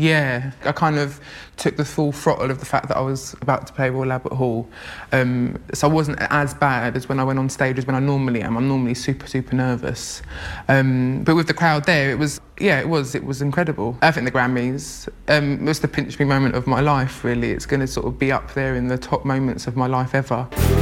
Yeah, I kind of took the full throttle of the fact that I was about to play Royal Albert Hall. So I wasn't as bad as when I went on stage as when I normally am. I'm normally super, super nervous. But with the crowd there, it was incredible. I think the Grammys was the pinch me moment of my life, really. It's going to sort of be up there in the top moments of my life ever.